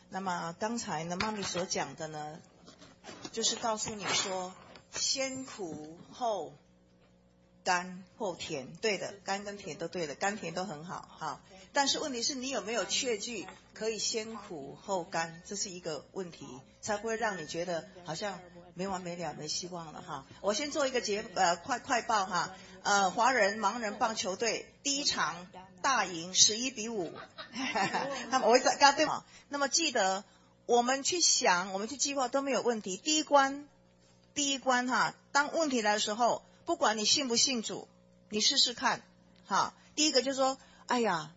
那么刚才呢，妈咪所讲的呢，就是告诉你说，先苦后甘后甜，对的，甘跟甜都对的，甘甜都很好哈。但是问题是你有没有确据可以先苦后甘，这是一个问题，才不会让你觉得好像没完没了没希望了哈。我先做一个快报哈，华人盲人棒球队第一场大赢11-5，那么我会刚刚对吗？那么记得我们去想，我们去计划都没有问题。第一关哈，当问题来的时候，不管你信不信主，你试试看哈。第一个就是说，哎呀，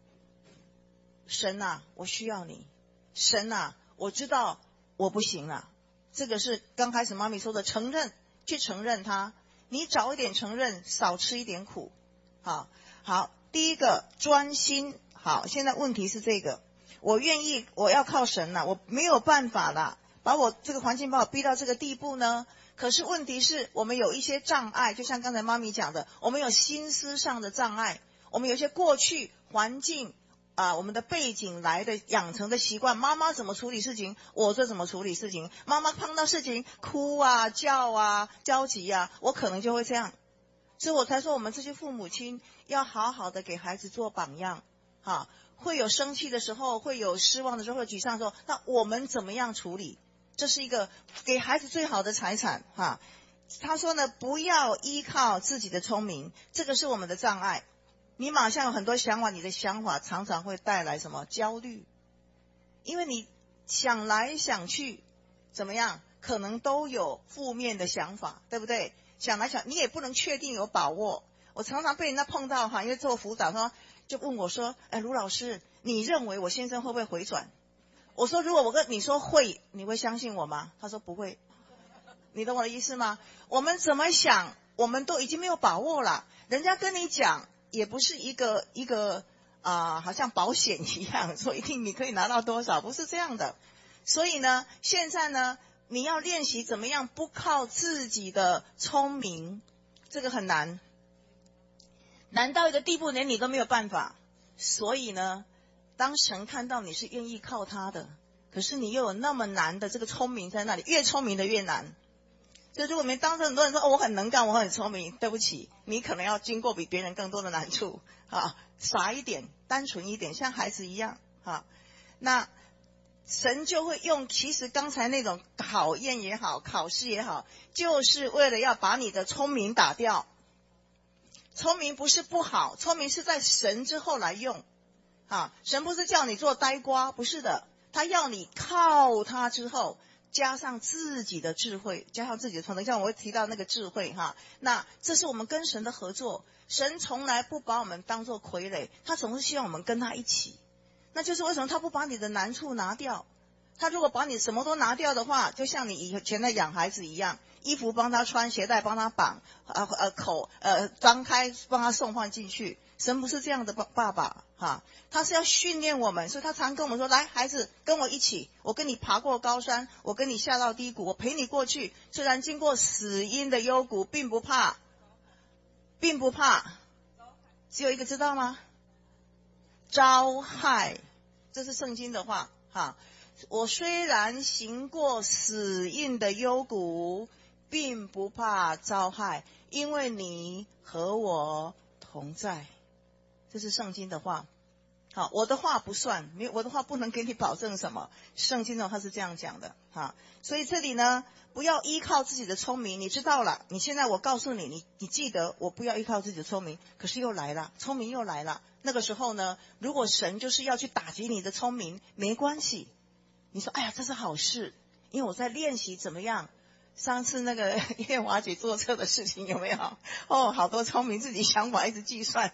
神啊，我需要你，神啊，我知道我不行了。这个是刚开始妈咪说的承认，去承认它。你早一点承认，少吃一点苦。好，第一个专心。好，现在问题是这个，我愿意，我要靠神了，我没有办法了，把我这个环境把我逼到这个地步呢。可是问题是我们有一些障碍，就像刚才妈咪讲的，我们有心思上的障碍，我们有些过去环境我们的背景来的养成的习惯，妈妈怎么处理事情，我这怎么处理事情。妈妈碰到事情哭啊叫啊焦急啊，我可能就会这样。所以我才说我们这些父母亲要好好的给孩子做榜样会有生气的时候，会有失望的时候，会有沮丧的时候，那我们怎么样处理？这是一个给孩子最好的财产他说呢，不要依靠自己的聪明，这个是我们的障碍。你马上有很多想法，你的想法常常会带来什么焦虑，因为你想来想去怎么样，可能都有负面的想法，对不对？想来想你也不能确定有把握。我常常被人家碰到因为做辅导说就问我说，卢老师，你认为我先生会不会回转？我说如果我跟你说会，你会相信我吗？他说不会。你懂我的意思吗？我们怎么想我们都已经没有把握了，人家跟你讲也不是一个好像保险一样，说一定你可以拿到多少，不是这样的。所以呢，现在呢，你要练习怎么样不靠自己的聪明，这个很难，难到一个地步连你都没有办法。所以呢，当神看到你是愿意靠他的，可是你又有那么难的这个聪明在那里，越聪明的越难。所以如果没当着很多人说我很能干，我很聪明，对不起，你可能要经过比别人更多的难处傻一点，单纯一点，像孩子一样那神就会用，其实刚才那种考验也好，考试也好，就是为了要把你的聪明打掉。聪明不是不好，聪明是在神之后来用神不是叫你做呆瓜，不是的，他要你靠他之后加上自己的智慧，加上自己的聪明。像我会提到那个智慧那这是我们跟神的合作。神从来不把我们当作傀儡，他总是希望我们跟他一起。那就是为什么他不把你的难处拿掉。他如果把你什么都拿掉的话，就像你以前在养孩子一样，衣服帮他穿，鞋带帮他绑口张开帮他送放进去。神不是这样的爸爸他是要训练我们。所以他常跟我们说，来孩子跟我一起，我跟你爬过高山，我跟你下到低谷，我陪你过去，虽然经过死荫的幽谷，并不怕。只有一个知道吗？遭害。这是圣经的话我虽然行过死荫的幽谷，并不怕遭害，因为你和我同在。这是圣经的话我的话不算，我的话不能给你保证什么，圣经的话是这样讲的所以这里呢，不要依靠自己的聪明。你知道了，你现在我告诉你，你记得我不要依靠自己的聪明。可是又来了，聪明又来了。那个时候呢，如果神就是要去打击你的聪明，没关系，你说哎呀这是好事，因为我在练习怎么样。上次那个叶华姐坐车的事情有没有好多聪明，自己想法一直计算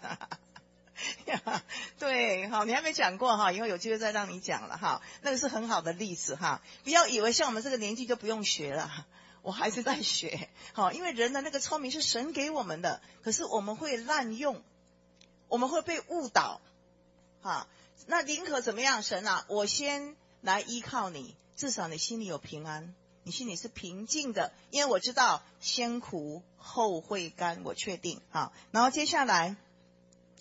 对你还没讲过以后有机会再让你讲了那个是很好的例子不要以为像我们这个年纪就不用学了，我还是在学因为人的那个聪明是神给我们的，可是我们会滥用，我们会被误导那宁可怎么样？神我先来依靠你，至少你心里有平安，你心里是平静的，因为我知道先苦后会甘，我确定然后接下来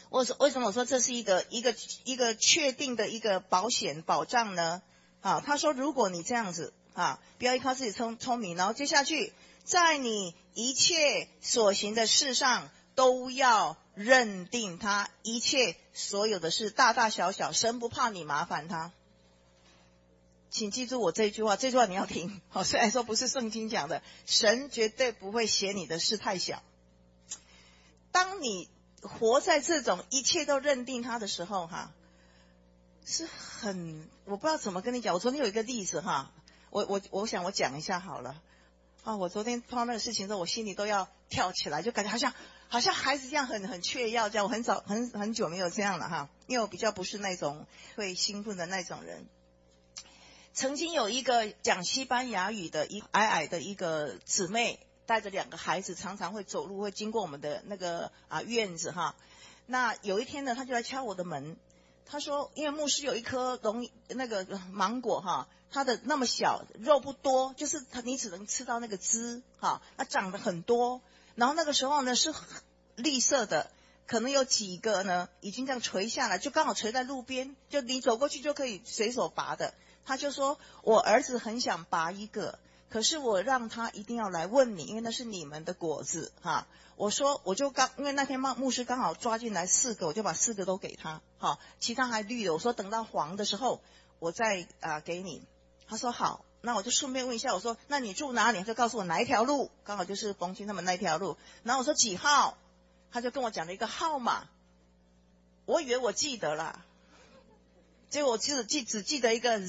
为什么我说这是一个确定的一个保险保障呢？啊，他说如果你这样子啊，不要依靠自己聪明，然后接下去，在你一切所行的事上都要认定他，一切所有的事大大小小，神不怕你麻烦他。请记住我这句话，这句话你要听。好，虽然说不是圣经讲的，神绝对不会嫌你的事太小。当你活在这种一切都认定他的时候，是很，我不知道怎么跟你讲。我昨天有一个例子我想我讲一下好了。我昨天碰到那个事情之后，我心里都要跳起来，就感觉好像孩子这样很雀跃这样。我很久没有这样了因为我比较不是那种会兴奋的那种人。曾经有一个讲西班牙语的矮的一个姊妹，带着2个孩子，常常会走路，会经过我们的那个院子那有一天呢，她就来敲我的门。她说，因为牧师有一颗那个芒果它的那么小，肉不多，就是你只能吃到那个汁它长得很多。然后那个时候呢是绿色的，可能有几个呢已经这样垂下来，就刚好垂在路边，就你走过去就可以随手拔的。他就说，我儿子很想拔一个，可是我让他一定要来问你，因为那是你们的果子我说因为那天牧师刚好抓进来4个，我就把4个都给他其他还绿的，我说等到黄的时候我再给你。他说好，那我就顺便问一下，我说那你住哪里？他就告诉我哪一条路，刚好就是冯清他们那条路。然后我说几号，他就跟我讲了一个号码，我以为我记得了，结果我只记得一个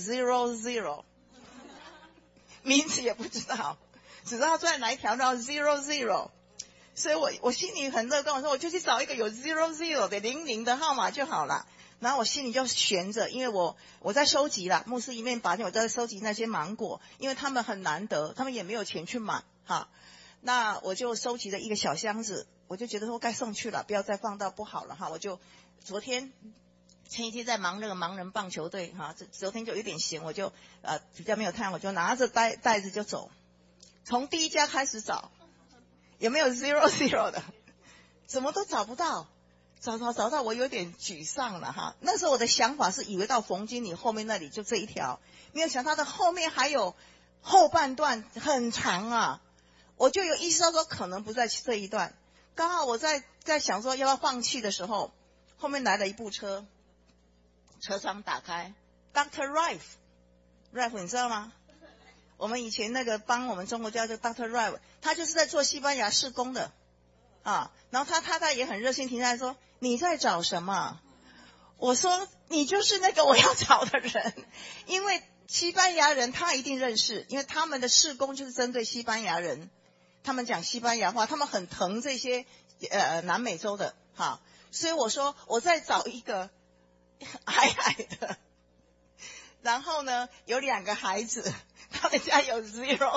00， 名字也不知道，只知道他在哪一条道 00， 所以我心里很乐观，我说我就去找一个有 00的00的号码就好了。然后我心里就悬着，因为我在收集了，牧师一面拔剑，我在收集那些芒果，因为他们很难得，他们也没有钱去买那我就收集了一个小箱子，我就觉得说该送去了，不要再放到不好了我就前一天在忙那个盲人棒球队昨天就有点闲，我就比较没有太阳，我就拿着袋子就走，从第一家开始找，有没有 00的，怎么都找不到，找到我有点沮丧了那时候我的想法是以为到冯经理后面那里就这一条，没有想到它的后面还有后半段很长我就有意识到说可能不在这一段。刚好我在想说要不要放弃的时候，后面来了一部车，车窗打开 Dr. Rife 你知道吗？我们以前那个帮我们中国叫做 Dr. Rife， 他就是在做西班牙事工的然后他太太也很热心停下来说，你在找什么？我说你就是那个我要找的人，因为西班牙人他一定认识，因为他们的事工就是针对西班牙人，他们讲西班牙话，他们很疼这些南美洲的所以我说我在找一个矮的，然后呢有2个孩子，他们家有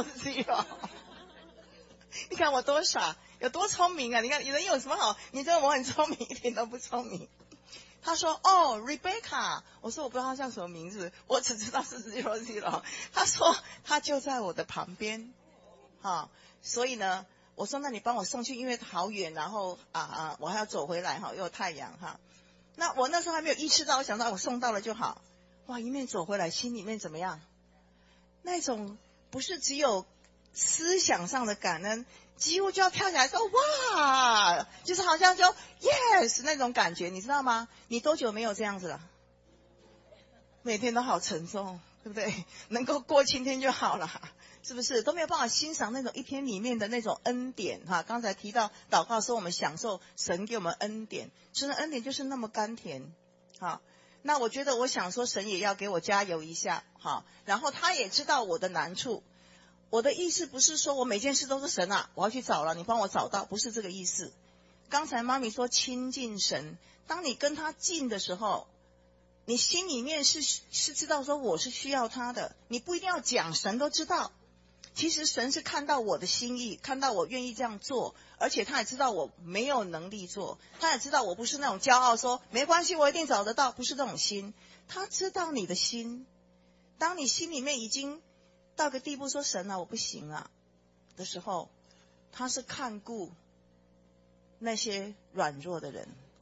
00，你看我多傻，有多聪明你看人有什么好？你知道我很聪明，一点都不聪明。他说Rebecca， 我说我不知道他叫什么名字，我只知道是00。他说他就在我的旁边所以呢我说那你帮我送去，因为好远，然后我还要走回来又有太阳那我那时候还没有意识到，我想到我送到了就好。哇，一面走回来心里面怎么样？那种不是只有思想上的感恩，几乎就要跳起来说哇，就是好像就 yes 那种感觉，你知道吗？你多久没有这样子了？每天都好沉重，对不对？能够过今天就好了，是不是？都没有办法欣赏那种一天里面的那种恩典刚才提到祷告说我们享受神给我们恩典，神的恩典就是那么甘甜那我觉得我想说神也要给我加油一下然后他也知道我的难处。我的意思不是说我每件事都是神我要去找了你帮我找到，不是这个意思。刚才妈咪说亲近神，当你跟他近的时候，你心里面是知道说我是需要他的，你不一定要讲，神都知道。其实神是看到我的心意，看到我愿意这样做，而且他也知道我没有能力做，他也知道我不是那种骄傲说没关系我一定找得到，不是这种心。他知道你的心，当你心里面已经到个地步说神我不行的时候，他是看顾那些软弱的人，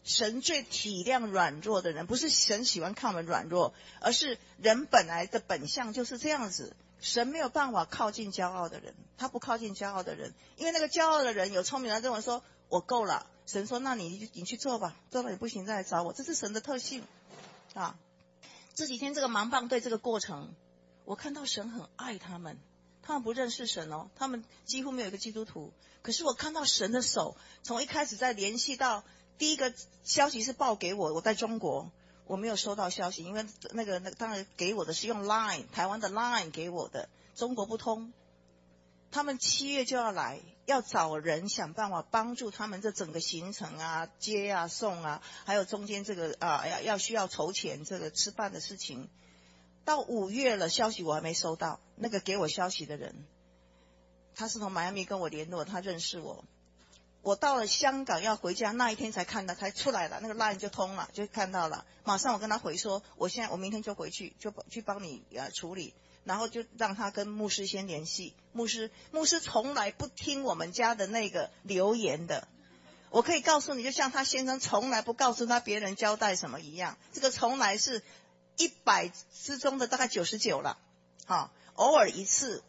神最体谅软弱的人，不是神喜欢看我们软弱，而是人本来的本相就是这样子。神没有办法靠近骄傲的人，他不靠近骄傲的人，因为那个骄傲的人有聪明人认为说我够了，神说那你去做吧，做了你不行再来找我，这是神的特性啊。这几天这个盲棒队这个过程，我看到神很爱他们，他们不认识神哦，他们几乎没有一个基督徒，可是我看到神的手从一开始在联系到第一个消息是报给我在中国，我没有收到消息，因为那个当然给我的是用 Line 台湾的 Line 给我的，中国不通。他们7月就要来，要找人想办法帮助他们这整个行程啊，接啊送啊，还有中间这个需要筹钱这个吃饭的事情。到5月了，消息我还没收到。那个给我消息的人，他是从迈阿密跟我联络，他认识我。我到了香港要回家那一天才看到，才出来了，那个 line 就通了，就看到了。马上我跟他回说，我明天就回去，就去帮你处理，然后就让他跟牧师先联系。牧师从来不听我们家的那个留言的，我可以告诉你，就像他先生从来不告诉他别人交代什么一样，这个从来是100之中的大概99了，偶尔一次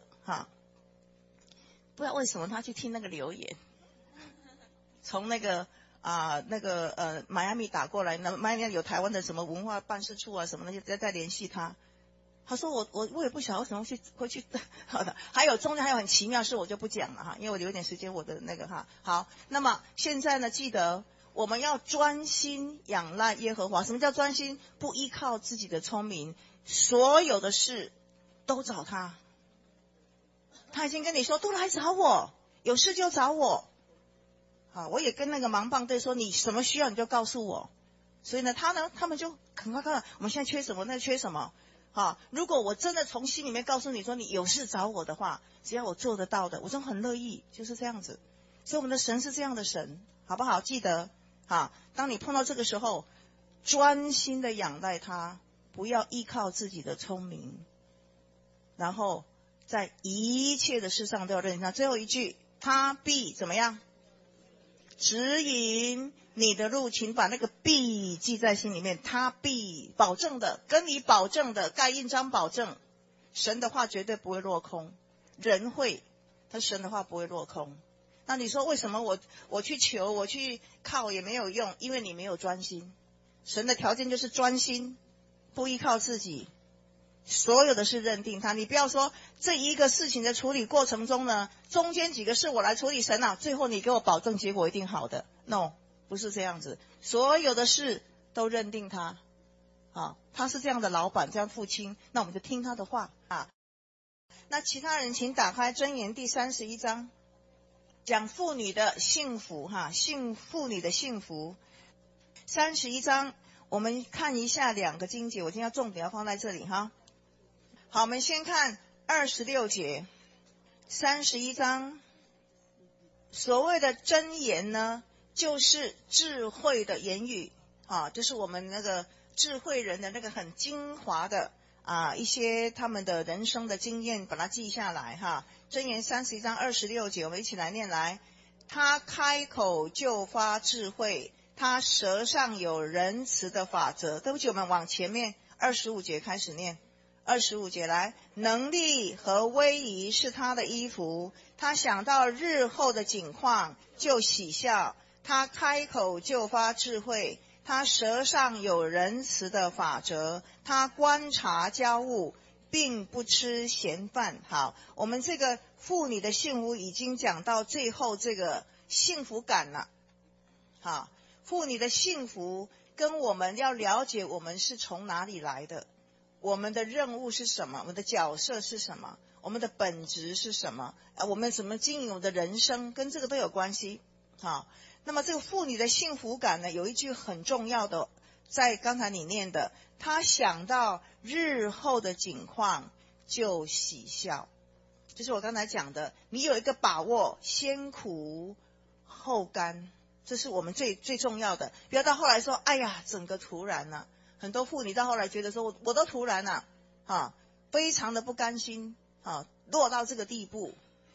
不知道为什么他去听那个留言。从那个迈阿密打过来，那迈阿密有台湾的什么文化办事处啊什么的，就再联系他。他说我也不晓得为什么会去好的，还有中间还有很奇妙事我就不讲了因为我留一点时间我的那个好，那么现在呢，记得我们要专心仰赖耶和华。什么叫专心？不依靠自己的聪明，所有的事都找他。他已经跟你说都来找我，有事就找我。我也跟那个盲棒队说，你什么需要你就告诉我。所以呢，他们就很快看，我们现在缺什么，那缺什么。如果我真的从心里面告诉你说你有事找我的话，只要我做得到的，我就很乐意，就是这样子。所以我们的神是这样的神，好不好？记得当你碰到这个时候，专心的仰赖他，不要依靠自己的聪明，然后在一切的事上都要认识他。最后一句，他必怎么样？指引你的路，请把那个必记在心里面。他必保证的，跟你保证的，盖印章保证。神的话绝对不会落空，人会，但神的话不会落空。那你说为什么我去求，我去靠也没有用？因为你没有专心。神的条件就是专心，不依靠自己，所有的事认定他。你不要说这一个事情的处理过程中呢，中间几个事我来处理，神最后你给我保证结果一定好的。 No， 不是这样子，所有的事都认定他他是这样的老板，这样父亲，那我们就听他的话那其他人请打开箴言第31章，讲妇女的幸福妇女的幸福。31章我们看一下2个经节，我今天要重点要放在这里好，我们先看26节。31章所谓的箴言呢，就是智慧的言语就是我们那个智慧人的那个很精华的一些他们的人生的经验，把它记下来箴言31章26节，我们一起来念来。他开口就发智慧，他舌上有仁慈的法则。对不起，我们往前面25节开始念。25节来，能力和威仪是他的衣服，他想到日后的景况就喜笑。他开口就发智慧，他舌上有仁慈的法则，他观察家务并不吃闲饭。好，我们这个妇女的幸福已经讲到最后这个幸福感了。好，妇女的幸福跟我们要了解我们是从哪里来的，我们的任务是什么，我们的角色是什么，我们的本质是什么，我们怎么经营我们的人生，跟这个都有关系。好，那么这个妇女的幸福感呢，有一句很重要的，在刚才你念的，她想到日后的景况就喜笑。就是我刚才讲的，你有一个把握，先苦后甘，这是我们最重要的。不要到后来说哎呀整个突然了，很多妇女到后来觉得说我都突然了非常的不甘心落到这个地步。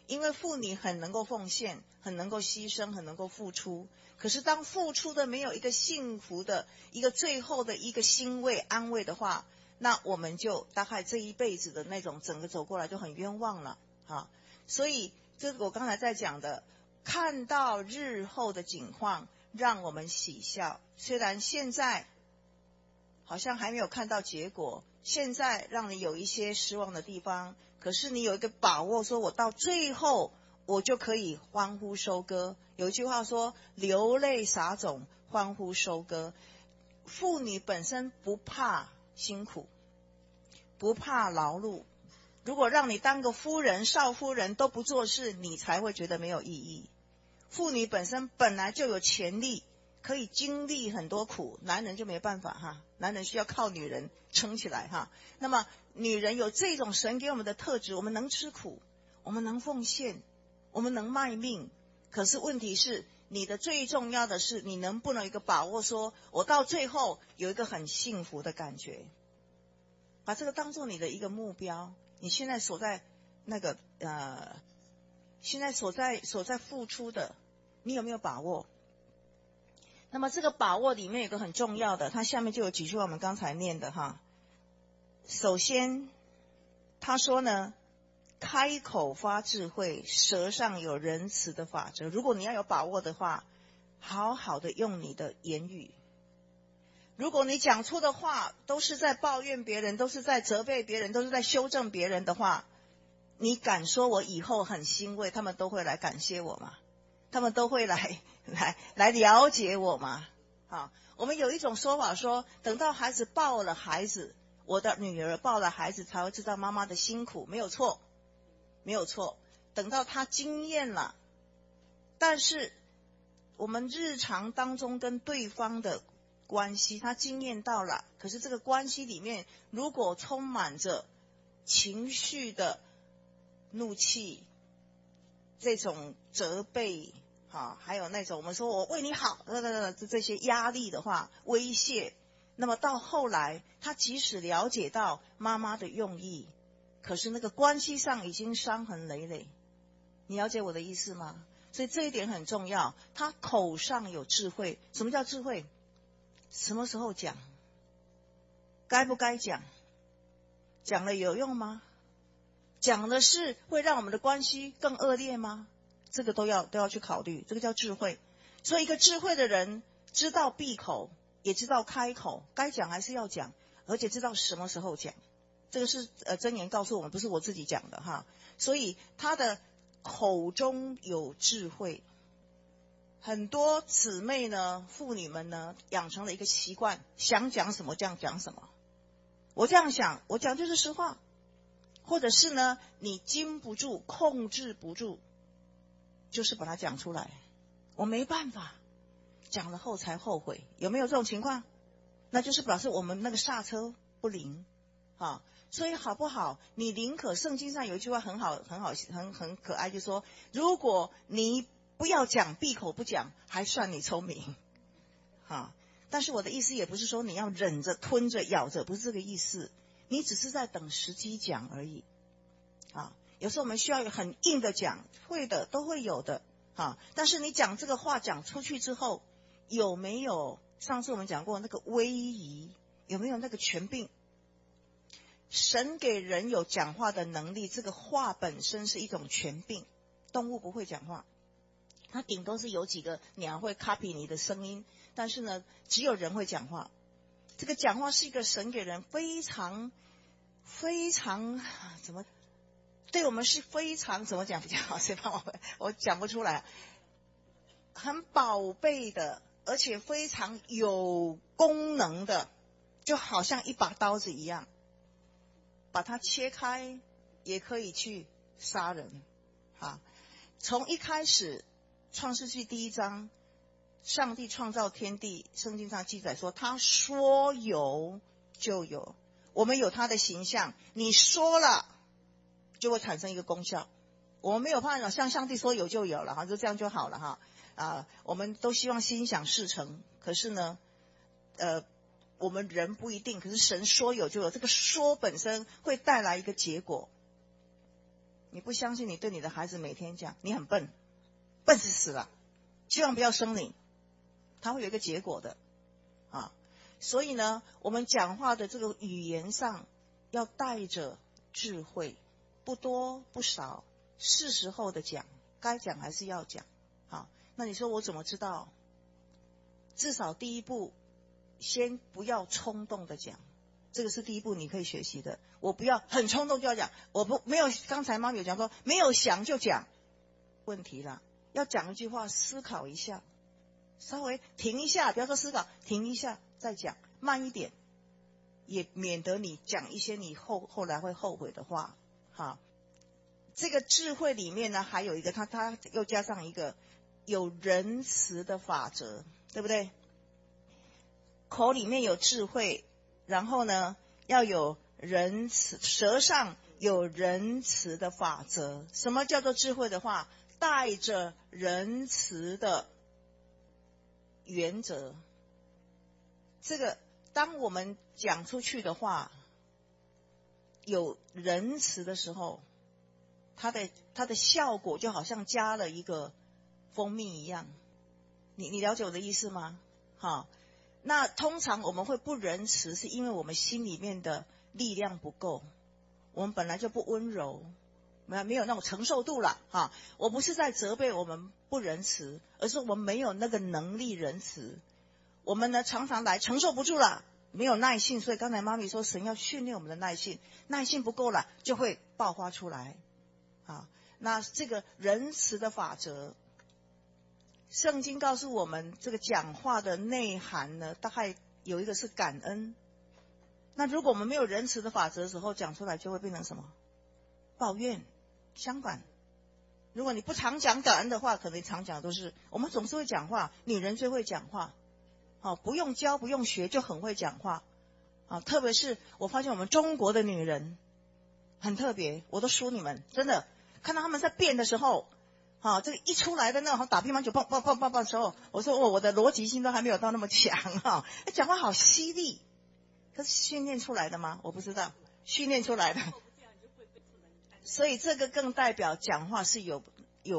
因为妇女很能够奉献，很能够牺牲，很能够付出。可是当付出的没有一个幸福的一个最后的一个欣慰安慰的话，那我们就大概这一辈子的那种整个走过来就很冤枉了啊。所以这个我刚才在讲的，看到日后的景况让我们喜笑，虽然现在好像还没有看到结果，现在让你有一些失望的地方，可是你有一个把握，说我到最后我就可以欢呼收割。有一句话说，流泪撒种，欢呼收割。妇女本身不怕辛苦，不怕劳碌，如果让你当个夫人、少夫人都不做事，你才会觉得没有意义。妇女本身本来就有潜力，可以经历很多苦，男人就没办法哈，男人需要靠女人撑起来哈。那么女人有这种神给我们的特质，我们能吃苦，我们能奉献，我们能卖命。可是问题是，你的最重要的是，你能不能有一个把握，说我到最后有一个很幸福的感觉，把这个当做你的一个目标。你现在所在那个现在所在付出的，你有没有把握？那么这个把握里面有个很重要的，它下面就有几句话我们刚才念的哈。首先他说呢，开口发智慧，舌上有仁慈的法则。如果你要有把握的话，好好的用你的言语。如果你讲出的话都是在抱怨别人，都是在责备别人，都是在修正别人的话，你敢说我以后很欣慰，他们都会来感谢我吗？他们都会来了解我吗？好，我们有一种说法说，等到孩子抱了孩子，我的女儿抱了孩子才会知道妈妈的辛苦，没有错，没有错。等到她经验了，但是我们日常当中跟对方的关系，他经验到了，可是这个关系里面如果充满着情绪的怒气，这种责备还有那种我们说我为你好这些压力的话，威胁，那么到后来他即使了解到妈妈的用意，可是那个关系上已经伤痕累累。你了解我的意思吗？所以这一点很重要，他口上有智慧。什么叫智慧？什么时候讲，该不该讲，讲了有用吗？讲的是会让我们的关系更恶劣吗？这个都要去考虑，这个叫智慧。所以一个智慧的人知道闭口，也知道开口，该讲还是要讲，而且知道什么时候讲。这个是箴言告诉我们，不是我自己讲的哈。所以他的口中有智慧。很多姊妹呢，妇女们呢，养成了一个习惯，想讲什么这样讲什么。我这样想，我讲就是实话。或者是呢，你禁不住，控制不住，就是把它讲出来。我没办法，讲了后才后悔。有没有这种情况？那就是表示我们那个刹车不灵啊。所以好不好？你宁可圣经上有一句话很好，很可爱，就说如果你不要讲，闭口不讲，还算你聪明啊。但是我的意思也不是说你要忍着、吞着、咬着，不是这个意思。你只是在等时机讲而已啊。有时候我们需要很硬的讲，会的，都会有的啊。但是你讲这个话讲出去之后，有没有上次我们讲过那个威仪，有没有那个权柄？神给人有讲话的能力，这个话本身是一种权柄。动物不会讲话，它顶多是有几个鸟会 copy 你的声音，但是呢，只有人会讲话。这个讲话是一个神给人非常怎么，对我们是非常怎么讲比较好？谁帮我讲不出来。很宝贝的，而且非常有功能的，就好像一把刀子一样，把它切开也可以去杀人啊。从一开始创世纪第1章，上帝创造天地，圣经上记载说他说有就有。我们有他的形象，你说了就会产生一个功效。我们没有办法像上帝说有就有了哈，就这样就好了哈。我们都希望心想事成，可是呢我们人不一定，可是神说有就有，这个说本身会带来一个结果。 你不相信，你对你的孩子每天讲你很笨，笨死了，希望不要生你，他会有一个结果的啊。所以呢，我们讲话的这个语言上要带着智慧，不多不少，是时候的讲，该讲还是要讲。好，那你说我怎么知道？至少第一步，先不要冲动的讲，这个是第一步你可以学习的。我不要很冲动就要讲，没有刚才妈咪有讲说没有想就讲，问题啦。要讲一句话，思考一下，稍微停一下，不要说思考，停一下再讲，慢一点，也免得你讲一些你后来会后悔的话。好，这个智慧里面呢，还有一个他又加上一个有仁慈的法则，对不对？口里面有智慧，然后呢要有仁慈，舌上有仁慈的法则。什么叫做智慧的话？带着仁慈的原则。这个当我们讲出去的话有仁慈的时候，它的效果就好像加了一个蜂蜜一样。你了解我的意思吗？好，那通常我们会不仁慈，是因为我们心里面的力量不够，我们本来就不温柔，没有那种承受度了哈。我不是在责备我们不仁慈，而是我们没有那个能力仁慈。我们呢常常来承受不住了，没有耐性，所以刚才妈咪说神要训练我们的耐性，耐性不够了就会爆发出来啊。那这个仁慈的法则，圣经告诉我们这个讲话的内涵呢，大概有一个是感恩。那如果我们没有仁慈的法则的时候，讲出来就会变成什么？抱怨。相反，如果你不常讲感恩的话，可能常讲都是我们总是会讲话，女人最会讲话，不用教不用学就很会讲话啊。特别是我发现我们中国的女人很特别，我都输你们，真的看到他们在变的时候，这个一出来的那种打乒乓球棒棒棒棒棒的时候，我说我的逻辑性都还没有到那么强讲话好犀利，可是训练出来的吗？我不知道，训练出来的。所以这个更代表讲话是有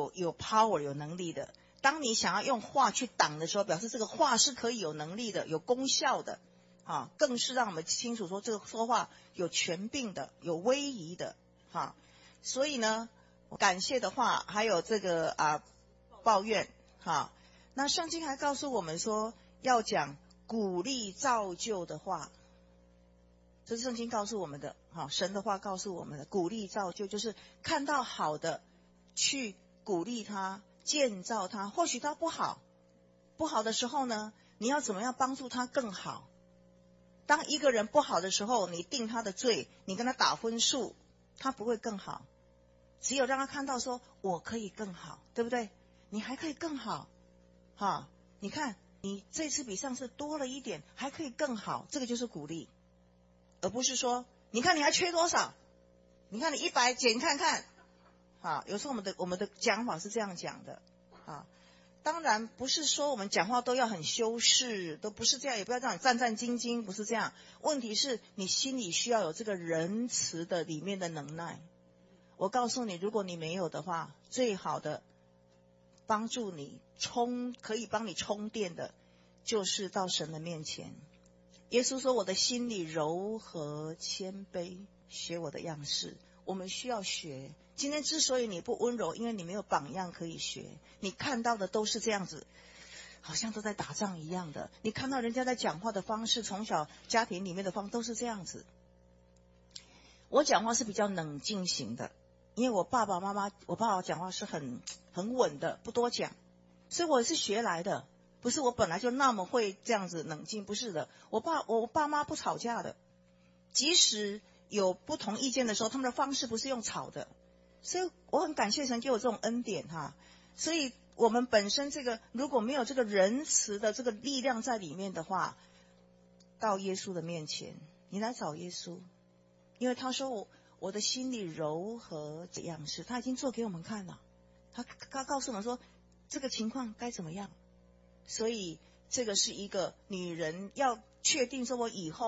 power 有能力的。当你想要用话去挡的时候，表示这个话是可以有能力的，有功效的更是让我们清楚说这个说话有权柄的，有威仪的所以呢，感谢的话还有这个抱怨那圣经还告诉我们说要讲鼓励造就的话，这是圣经告诉我们的神的话告诉我们的。鼓励造就就是看到好的去鼓励他，建造他。或许他不好的时候呢，你要怎么样帮助他更好。当一个人不好的时候，你定他的罪，你跟他打分数，他不会更好。只有让他看到说我可以更好，对不对？你还可以更好你看你这次比上次多了一点，还可以更好，这个就是鼓励。而不是说你看你还缺多少，你看你100减看看有时候我们的讲法是这样讲的当然不是说我们讲话都要很修饰，都不是这样，也不要这样战战兢兢，不是这样。问题是你心里需要有这个仁慈的里面的能耐。我告诉你，如果你没有的话，最好的帮助你可以帮你充电的就是到神的面前。耶稣说我的心里柔和谦卑，学我的样式。我们需要学。今天之所以你不温柔，因为你没有榜样可以学，你看到的都是这样子，好像都在打仗一样的。你看到人家在讲话的方式，从小家庭里面的方式都是这样子。我讲话是比较冷静型的，因为我爸爸讲话是很稳的，不多讲，所以我是学来的。不是我本来就那么会这样子冷静，不是的。我爸妈不吵架的，即使有不同意见的时候，他们的方式不是用吵的。所以我很感谢神给我这种恩典所以我们本身这个如果没有这个仁慈的这个力量在里面的话，到耶稣的面前，你来找耶稣，因为他说我的心里柔和这样式，他已经做给我们看了，他告诉我们说这个情况该怎么样。所以这个是一个女人要确定说我以后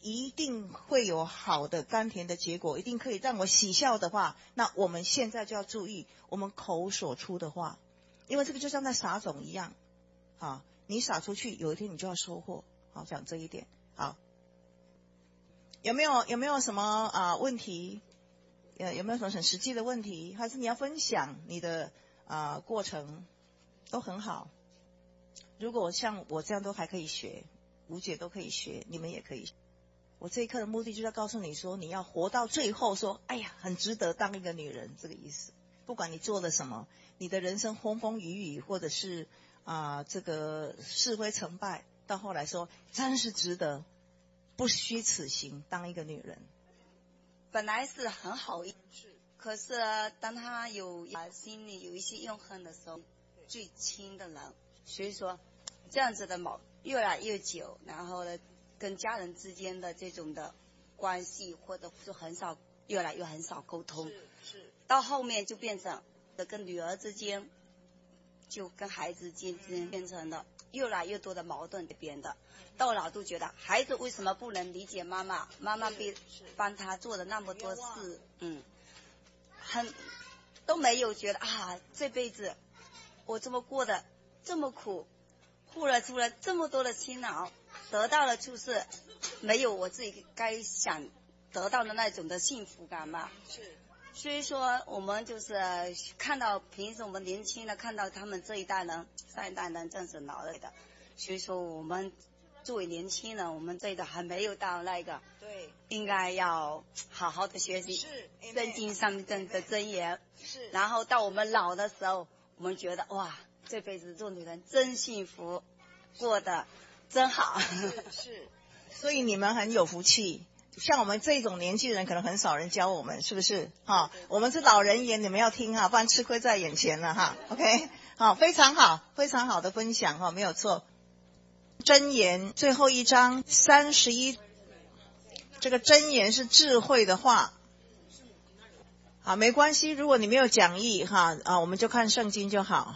一定会有好的甘甜的结果，一定可以让我喜笑的话，那我们现在就要注意我们口所出的话，因为这个就像在撒种一样啊，你撒出去，有一天你就要收获。好，讲这一点。好，有没有什么问题？有没有什么很实际的问题？还是你要分享你的过程？都很好。如果像我这样都还可以学，吴姐都可以学，你们也可以学。我这一课的目的就是要告诉你说，你要活到最后说，哎呀，很值得当一个女人，这个意思。不管你做了什么，你的人生风风雨雨，或者是这个是非成败，到后来说真是值得，不虚此行，当一个女人。 本来是很好，可是当他心里有一些怨恨的时候，最亲的人，所以说这样子的越来越久，然后呢，跟家人之间的这种的关系，或者是越来越很少沟通，是到后面就变成跟女儿之间，就跟孩子之间变成了越来越多的矛盾这边的。到老都觉得孩子为什么不能理解妈妈？妈妈帮他做了那么多事，都没有觉得这辈子我这么过得这么苦，付了出了这么多的辛劳，得到了就是没有我自己该想得到的那种的幸福感嘛。是，所以说我们就是看到平时我们年轻的看到他们这一代人、上一代人正是老了的，所以说我们作为年轻人，我们这个还没有到那个，对，应该要好好的学习圣经上面的箴言，是，然后到我们老的时候，我们觉得哇，这辈子做女人真幸福，过得真好。 是，所以你们很有福气。像我们这种年纪人，可能很少人教我们，是不是？我们是老人言，你们要听不然吃亏在眼前了OK， 好，非常好，非常好的分享没有错。箴言最后一章31，这个箴言是智慧的话。好，没关系，如果你没有讲义我们就看圣经就好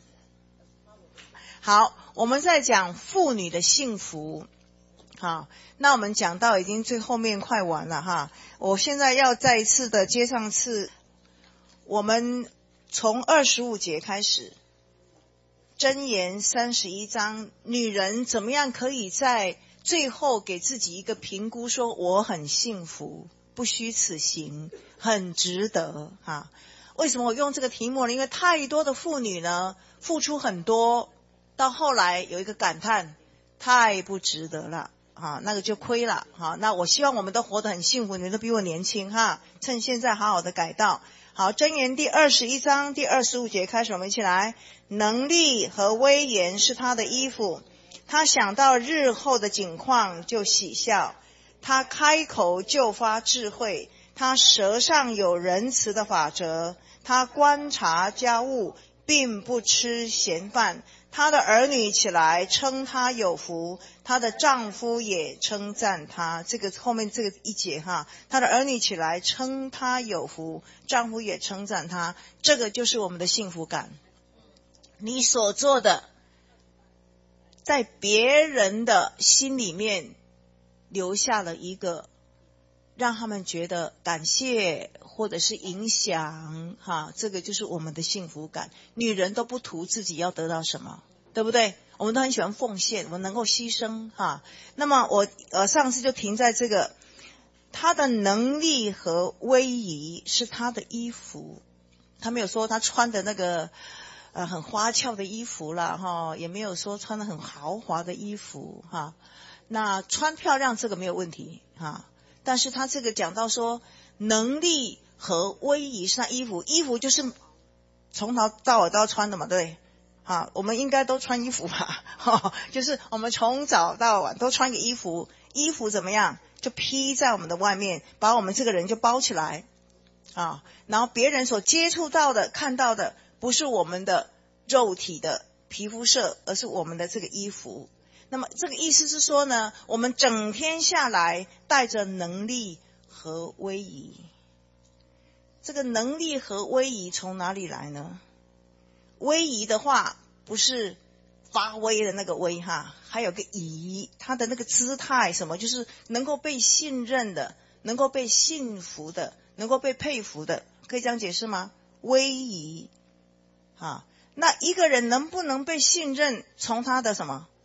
好，我们在讲妇女的幸福。好，那我们讲到已经最后面快完了我现在要再一次的接上次，我们从25节开始。箴言31章，女人怎么样可以在最后给自己一个评估，说我很幸福，不虚此行，很值得为什么我用这个题目呢？因为太多的妇女呢，付出很多，到后来有一个感叹，太不值得了那个就亏了那我希望我们都活得很幸福，你们都比我年轻趁现在好好的改道。好，箴言第21章第25节开始，我们一起来。能力和威严是他的衣服，他想到日后的景况就喜笑，他开口就发智慧，他舌上有仁慈的法则，他观察家务，并不吃闲饭，他的儿女起来称他有福，他的丈夫也称赞他。这个后面这个一节他的儿女起来称他有福，丈夫也称赞他，这个就是我们的幸福感。你所做的在别人的心里面留下了一个让他们觉得感谢或者是影响这个就是我们的幸福感。女人都不图自己要得到什么，对不对？我们都很喜欢奉献，我们能够牺牲那么我上次就停在这个，她的能力和威仪是她的衣服。她没有说她穿的那个很花俏的衣服啦也没有说穿的很豪华的衣服那穿漂亮这个没有问题但是他这个讲到说能力和威仪是他衣服，衣服就是从头到尾都要穿的嘛，对我们应该都穿衣服吧就是我们从早到晚都穿个衣服，衣服怎么样就披在我们的外面，把我们这个人就包起来然后别人所接触到的看到的不是我们的肉体的皮肤色，而是我们的这个衣服。那么这个意思是说呢，我们整天下来带着能力和威仪。这个能力和威仪从哪里来呢？威仪的话不是发威的那个威还有个仪，他的那个姿态什么，就是能够被信任的，能够被信服的，能够被佩服的，可以这样解释吗？威仪啊，那一个人能不能被信任，从他的什么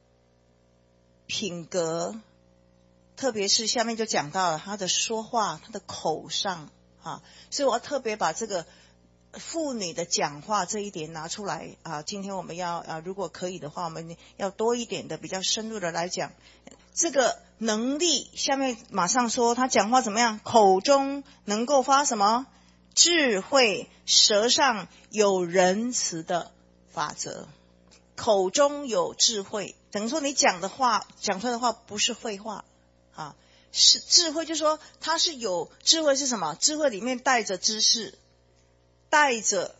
品格，特别是下面就讲到了他的说话，他的口上啊，所以我要特别把这个妇女的讲话这一点拿出来啊。今天我们要如果可以的话，我们要多一点的比较深入的来讲这个能力。下面马上说他讲话怎么样，口中能够发什么智慧，舌上有仁慈的法则。口中有智慧，等于说你讲的话，讲出来的话不是废话啊，是智慧。就是说它是有智慧，是什么？智慧里面带着知识，带着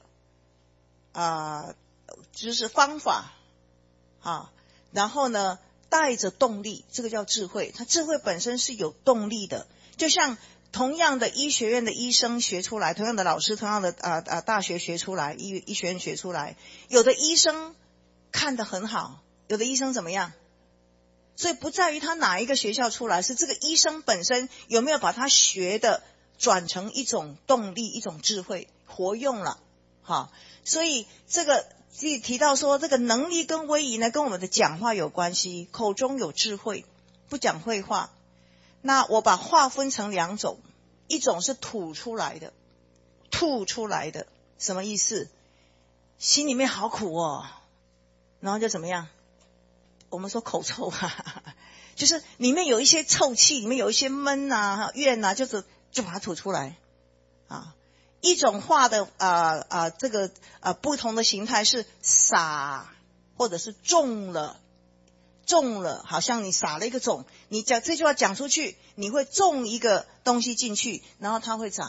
知识方法啊，然后呢带着动力，这个叫智慧。它智慧本身是有动力的，就像同样的医学院的医生学出来，同样的老师，同样的大学学出来，医学院学出来，有的医生看得很好，有的医生怎么样？所以不在于他哪一个学校出来，是这个医生本身有没有把他学的转成一种动力，一种智慧，活用了。好，所以这个提到说，这个能力跟威仪呢，跟我们的讲话有关系，口中有智慧，不讲废话。那我把话分成两种，一种是吐出来的，吐出来的什么意思？心里面好苦哦，然后就怎么样？我们说口臭就是里面有一些臭气，里面有一些闷啊、怨啊，就把它吐出来啊。一种话的这个不同的形态是撒，或者是种了，好像你撒了一个种，你讲这句话讲出去，你会种一个东西进去，然后它会长。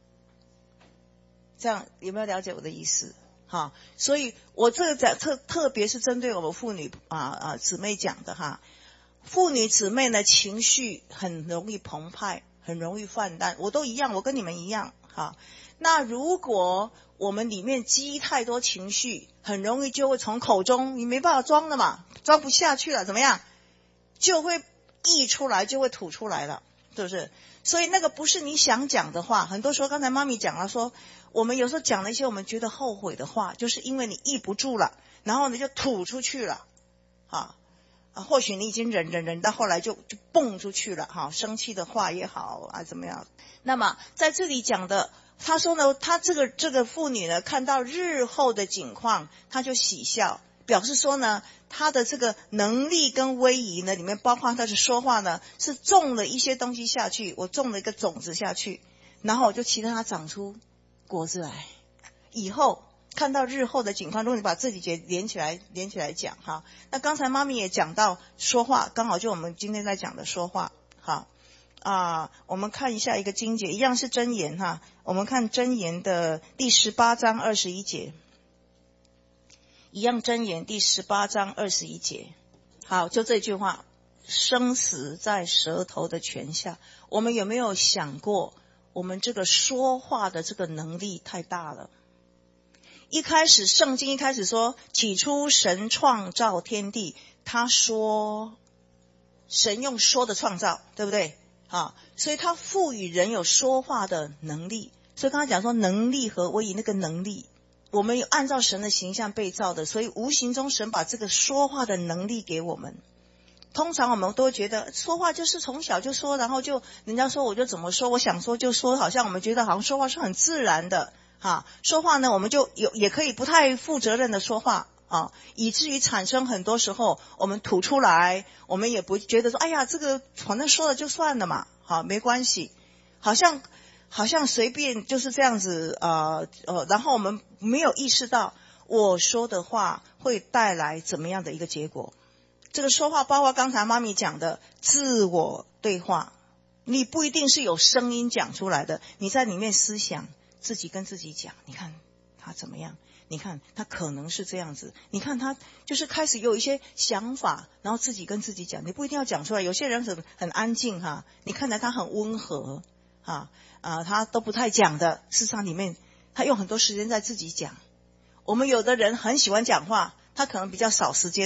这样有没有了解我的意思？哈，所以我这个讲特别是针对我们妇女姊妹讲的哈。妇女姊妹呢，情绪很容易澎湃，很容易泛滥，我都一样，我跟你们一样哈。那如果我们里面积太多情绪，很容易就会从口中，你没办法装了嘛，装不下去了，怎么样？就会溢出来，就会吐出来了，是不是？所以那个不是你想讲的话。很多时候刚才妈咪讲了说，我们有时候讲了一些我们觉得后悔的话，就是因为你抑不住了，然后你就吐出去了或许你已经忍到后来就蹦出去了生气的话也好怎么样。那么在这里讲的，他说呢，他这个妇女呢，看到日后的景况，他就喜笑，表示说呢，他的这个能力跟威仪呢，里面包括他的说话呢，是种了一些东西下去，我种了一个种子下去，然后我就期待它长出果子来。以后看到日后的景况，如果你把这几节连起来讲那刚才妈咪也讲到说话，刚好就我们今天在讲的说话我们看一下一个经节，一样是箴言我们看箴言的第18章21节，一样箴言第18章21节。好，就这句话，生死在舌头的泉下。我们有没有想过，我们这个说话的这个能力太大了？圣经一开始说，起初神创造天地，他说，神用说的创造，对不对所以他赋予人有说话的能力。所以刚才讲说能力和威仪，那个能力我们有按照神的形象被造的，所以无形中神把这个说话的能力给我们。通常我们都会觉得说话就是从小就说，然后就人家说我就怎么说，我想说就说，好像我们觉得好像说话是很自然的说话呢，我们就也可以不太负责任的说话以至于产生很多时候我们吐出来，我们也不觉得说哎呀这个反正说了就算了嘛没关系，好像随便就是这样子然后我们没有意识到我说的话会带来怎么样的一个结果。这个说话包括刚才妈咪讲的自我对话，你不一定是有声音讲出来的，你在里面思想，自己跟自己讲，你看他怎么样，你看他可能是这样子，你看他就是开始有一些想法，然后自己跟自己讲，你不一定要讲出来。有些人很安静你看来他很温和他都不太讲的，事实上里面他用很多时间在自己讲。我们有的人很喜欢讲话，他可能比较少时间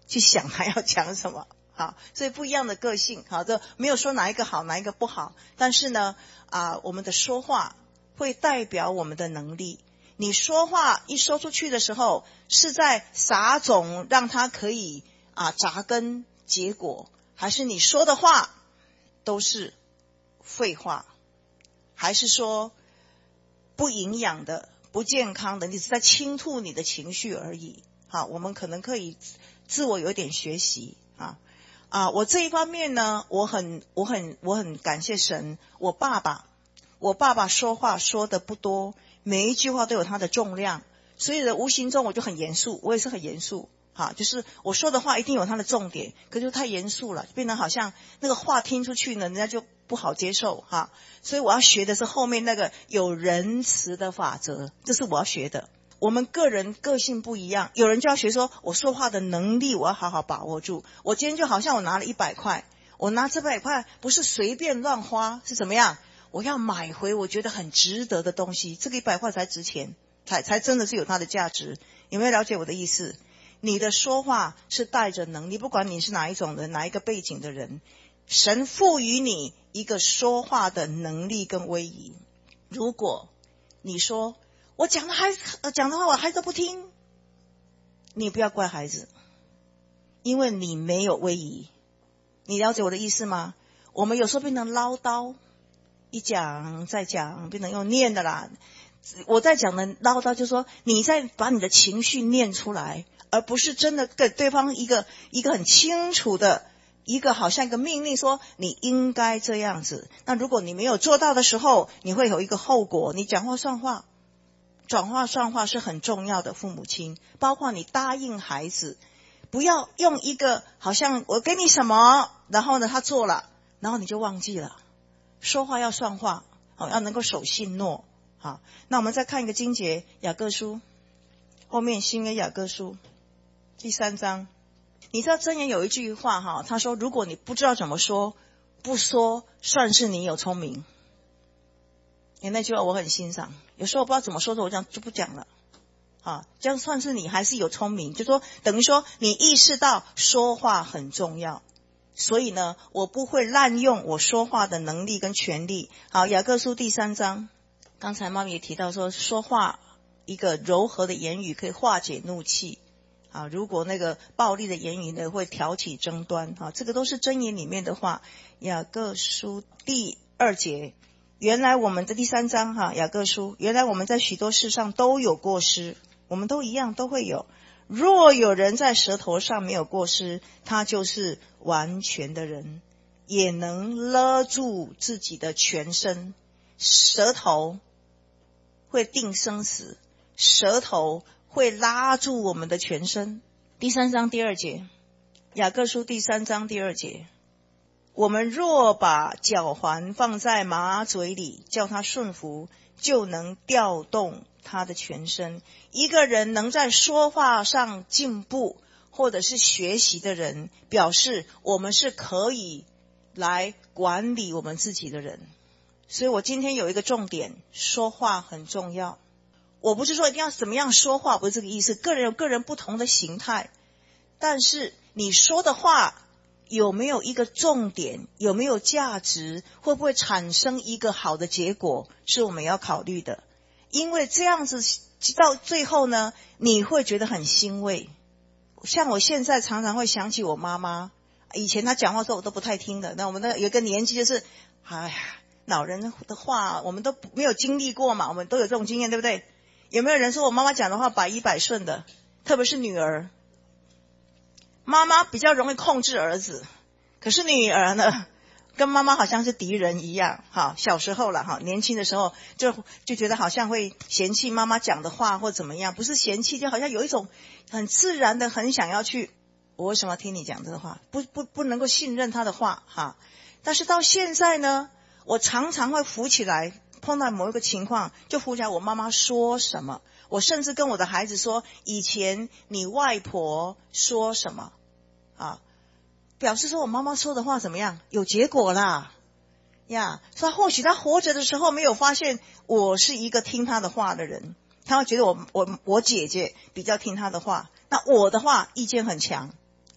去想他要讲什么。好，所以不一样的个性，好，这没有说哪一个好哪一个不好，但是呢我们的说话会代表我们的能力。你说话一说出去的时候，是在撒种让它可以扎根结果，还是你说的话都是废话，还是说不营养的不健康的，你是在倾吐你的情绪而已。好，我们可能可以自我有点学习我这一方面呢，我很感谢神。我爸爸说话说的不多，每一句话都有它的重量，所以呢无形中我就很严肃，我也是很严肃就是我说的话一定有它的重点，可是太严肃了，变得好像那个话听出去呢，人家就不好接受所以我要学的是后面那个有仁慈的法则，这是我要学的。我们个人个性不一样，有人就要学说我说话的能力我要好好把握住。我今天就好像我拿了100块，我拿这100块不是随便乱花，是怎么样？我要买回我觉得很值得的东西，这个100块才值钱，才真的是有它的价值。有没有了解我的意思？你的说话是带着能力，不管你是哪一种人，哪一个背景的人，神赋予你一个说话的能力跟威仪。如果你说我讲的话我孩子都不听，你不要怪孩子，因为你没有威仪。你了解我的意思吗？我们有时候变成唠叨，一讲再讲，变成用念的啦。我在讲的唠叨就是说你在把你的情绪念出来，而不是真的给对方一个很清楚的一个好像一个命令，说你应该这样子。那如果你没有做到的时候，你会有一个后果。你讲话算话，转化算话是很重要的。父母亲包括你答应孩子，不要用一个好像我给你什么，然后呢他做了，然后你就忘记了。说话要算话，要能够守信诺。好，那我们再看一个经节，雅各书后面新约雅各书第3章。你知道箴言有一句话他说如果你不知道怎么说，不说算是你有聪明。那句话我很欣赏，有时候我不知道怎么说的，我讲就不讲了这样算是你还是有聪明，就说等于说你意识到说话很重要，所以呢我不会滥用我说话的能力跟权利。好，雅各书第3章，刚才妈咪也提到说话一个柔和的言语可以化解怒气如果那个暴力的言语呢会挑起争端这个都是箴言里面的话。雅各书第2节，原来我们的第3章雅各书，原来我们在许多事上都有过失，我们都一样都会有。若有人在舌头上没有过失，他就是完全的人，也能勒住自己的全身。舌头会定生死，舌头会拉住我们的全身。第3章第2节，雅各书第3章第2节，我们若把脚环放在马嘴里，叫它顺服，就能调动他的全身。一个人能在说话上进步或者是学习的人，表示我们是可以来管理我们自己的人。所以我今天有一个重点，说话很重要。我不是说一定要怎么样说话，不是这个意思，个人有个人不同的形态，但是你说的话有没有一个重点，有没有价值，会不会产生一个好的结果，是我们要考虑的。因为这样子到最后呢，你会觉得很欣慰。像我现在常常会想起我妈妈，以前她讲话的时候我都不太听的。那我们的有一个年纪就是老人的话我们都没有经历过嘛，我们都有这种经验，对不对？有没有人说我妈妈讲的话百依百顺的？特别是女儿，妈妈比较容易控制儿子，可是女儿呢跟妈妈好像是敌人一样小时候了年轻的时候就觉得好像会嫌弃妈妈讲的话或怎么样，不是嫌弃，就好像有一种很自然的很想要去，我为什么要听你讲这个话，不能够信任他的话但是到现在呢，我常常会浮起来，碰到某一个情况就浮起来我妈妈说什么。我甚至跟我的孩子说，以前你外婆说什么表示说我妈妈说的话怎么样，有结果啦所以或许他活着的时候没有发现我是一个听他的话的人，他会觉得我姐姐比较听他的话，那我的话意见很强，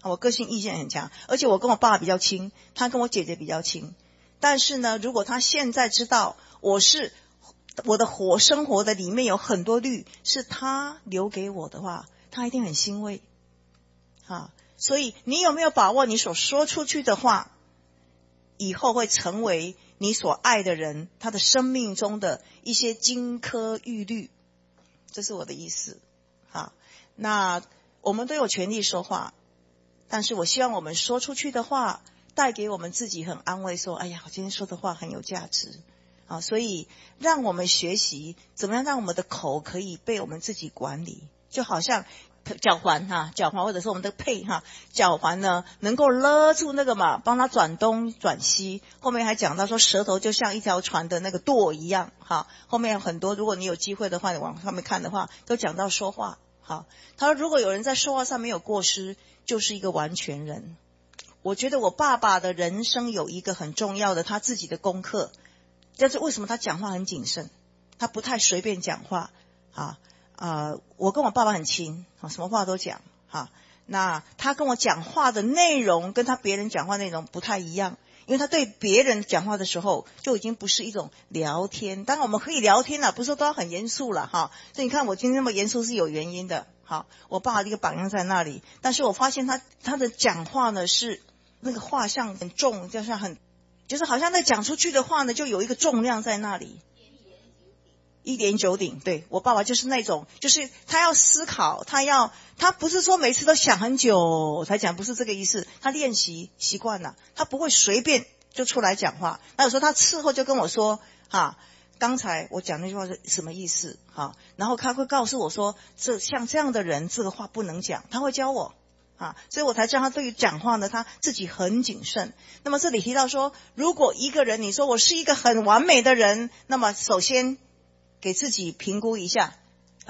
我个性意见很强，而且我跟我爸爸比较亲，他跟我姐姐比较亲。但是呢，如果他现在知道我的生活的里面有很多律是他留给我的话，他一定很欣慰啊。所以你有没有把握你所说出去的话以后会成为你所爱的人他的生命中的一些金科玉律？这是我的意思啊。那我们都有权利说话，但是我希望我们说出去的话带给我们自己很安慰，说哎呀，我今天说的话很有价值啊。所以让我们学习怎么样让我们的口可以被我们自己管理，就好像脚环或者是我们的配脚环呢能够勒住那个嘛，帮他转东转西。后面还讲到说舌头就像一条船的那个舵一样后面有很多，如果你有机会的话你往上面看的话都讲到说话他说如果有人在说话上没有过失，就是一个完全人。我觉得我爸爸的人生有一个很重要的他自己的功课，就是为什么他讲话很谨慎，他不太随便讲话我跟我爸爸很亲什么话都讲那他跟我讲话的内容跟他别人讲话内容不太一样，因为他对别人讲话的时候就已经不是一种聊天。当然我们可以聊天不是说都要很严肃了所以你看我今天那么严肃是有原因的我爸爸的一个榜样在那里。但是我发现他的讲话呢是那个话像很重，就是好像那讲出去的话呢就有一个重量在那里，一言九鼎。对，我爸爸就是那种，就是他要思考，他不是说每次都想很久才讲，不是这个意思。他练习习惯了，他不会随便就出来讲话。那有时候他事后就跟我说刚才我讲那句话是什么意思然后他会告诉我说像这样的人这个话不能讲，他会教我所以我才知道他对于讲话呢他自己很谨慎。那么这里提到说，如果一个人你说我是一个很完美的人，那么首先给自己评估一下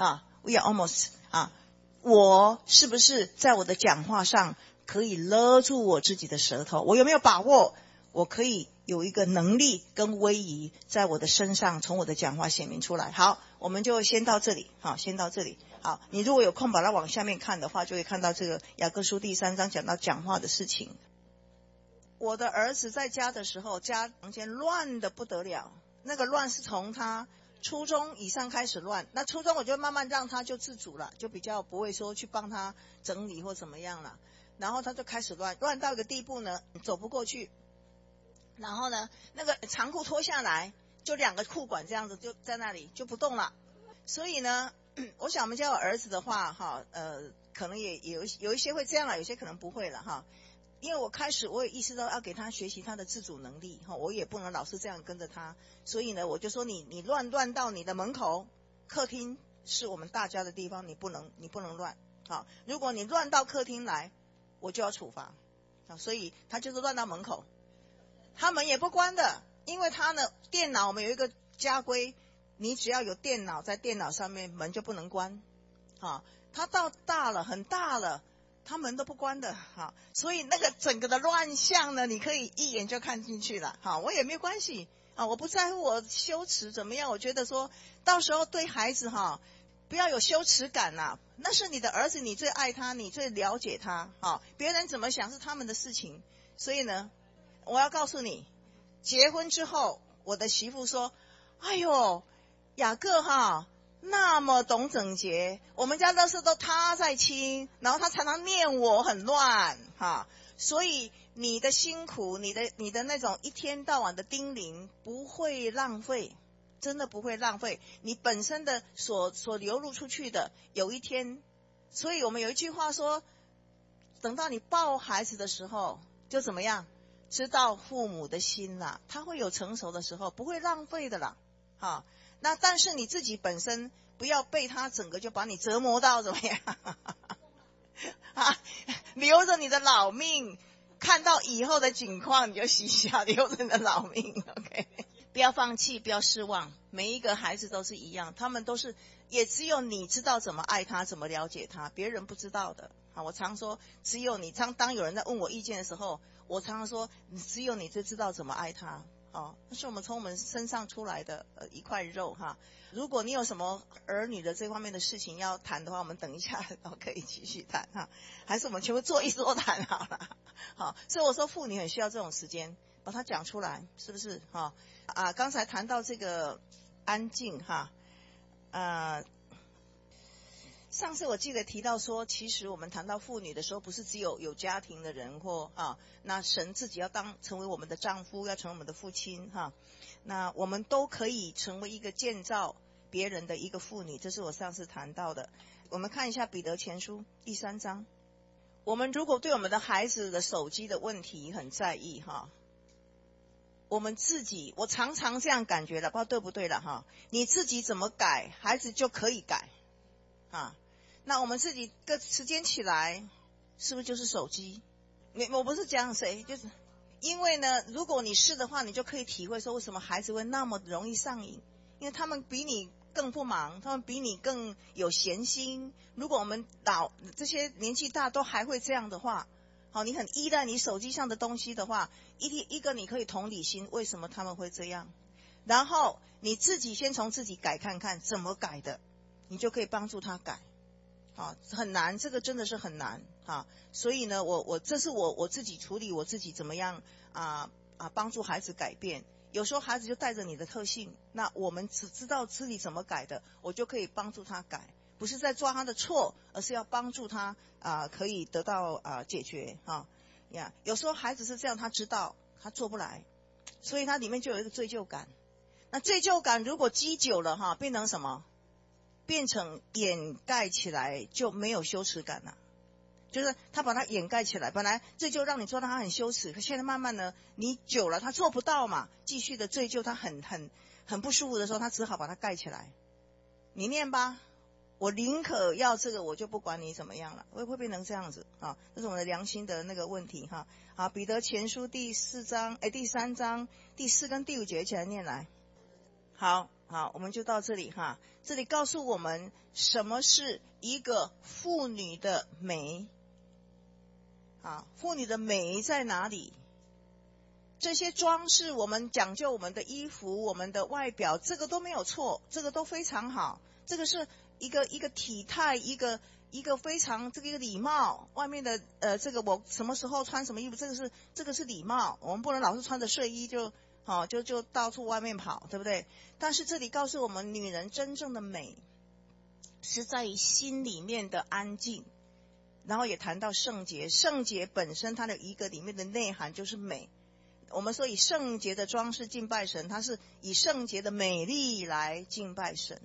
we are almost我是不是在我的讲话上可以勒住我自己的舌头，我有没有把握我可以有一个能力跟威仪在我的身上从我的讲话显明出来。好，我们就先到这里先到这里。好，你如果有空把它往下面看的话，就会看到这个雅各书第3章讲到讲话的事情。我的儿子在家的时候，家房间乱得不得了，那个乱是从他初中以上开始乱，那初中我就慢慢让他就自主了，就比较不会说去帮他整理或怎么样了。然后他就开始乱到一个地步呢，走不过去。然后呢，那个长裤脱下来，就2个裤管这样子就在那里就不动了。所以呢，我想我们家有儿子的话可能也有一些会这样了，有些可能不会了因为我也意识到要给他学习他的自主能力我也不能老是这样跟着他。所以呢，我就说你乱到你的门口，客厅是我们大家的地方，你不能乱如果你乱到客厅来，我就要处罚所以他就是乱到门口，他门也不关的。因为他呢电脑我们有一个家规，你只要有电脑在电脑上面门就不能关他到很大了他门都不关的所以那个整个的乱象呢，你可以一眼就看进去了我也没有关系我不在乎我羞耻怎么样。我觉得说到时候对孩子不要有羞耻感那是你的儿子，你最爱他，你最了解他别人怎么想是他们的事情。所以呢，我要告诉你，结婚之后我的媳妇说，哎呦雅各那么懂整洁，我们家垃圾都他在清，然后他常常念我很乱所以你的辛苦，你的那种一天到晚的叮咛不会浪费，真的不会浪费。你本身的所流露出去的，有一天，所以我们有一句话说，等到你抱孩子的时候就怎么样，知道父母的心啦，他会有成熟的时候，不会浪费的啦那但是你自己本身不要被他整个就把你折磨到怎么样留着你的老命，看到以后的景况你就喜笑，留着你的老命 OK， 不要放弃，不要失望。每一个孩子都是一样，他们都是，也只有你知道怎么爱他，怎么了解他，别人不知道的我常说只有你，当有人在问我意见的时候，我常常说只有你最知道怎么爱他那是我们从我们身上出来的一块肉哈。如果你有什么儿女的这方面的事情要谈的话，我们等一下可以继续谈哈，还是我们全部坐一桌谈好了。好，所以我说妇女很需要这种时间，把它讲出来，是不是哈？刚才谈到这个安静哈，上次我记得提到说，其实我们谈到妇女的时候，不是只有家庭的人或那神自己要成为我们的丈夫，要成为我们的父亲哈，那我们都可以成为一个建造别人的一个妇女，这是我上次谈到的。我们看一下彼得前书第3章，我们如果对我们的孩子的手机的问题很在意哈，我们自己，我常常这样感觉的，不知道对不对了哈，你自己怎么改，孩子就可以改。那我们自己个时间起来，是不是就是手机？我不是讲谁，就是因为呢，如果你是的话，你就可以体会说为什么孩子会那么容易上瘾，因为他们比你更不忙，他们比你更有闲心。如果我们这些年纪大都还会这样的话，你很依赖你手机上的东西的话，一个你可以同理心，为什么他们会这样？然后你自己先从自己改看看怎么改的，你就可以帮助他改。很难，这个真的是很难所以呢，这是我自己处理我自己怎么样帮助孩子改变。有时候孩子就带着你的特性，那我们只知道自己怎么改的，我就可以帮助他改，不是在抓他的错，而是要帮助他可以得到解决有时候孩子是这样，他知道他做不来，所以他里面就有一个罪疚感。那罪疚感如果积久了变成什么？变成掩盖起来就没有羞耻感了，就是他把它掩盖起来，本来这就让你做到他很羞耻，可现在慢慢呢，你久了他做不到嘛，继续的追究他很不舒服的时候，他只好把它盖起来。你念吧，我宁可要这个，我就不管你怎么样了，会变成这样子这是我们的良心的那个问题好，彼得前书第3章第4跟第5节一起来念来。好，我们就到这里这里告诉我们什么是一个妇女的美妇女的美在哪里？这些装饰，我们讲究我们的衣服，我们的外表，这个都没有错，这个都非常好，这个是一个体态，一个非常一个礼貌。外面的这个我什么时候穿什么衣服，这个是礼貌，我们不能老是穿着睡衣就到处外面跑，对不对？但是这里告诉我们，女人真正的美是在于心里面的安静，然后也谈到圣洁，圣洁本身它的一个里面的内涵就是美。我们说以圣洁的装饰敬拜神，它是以圣洁的美丽来敬拜神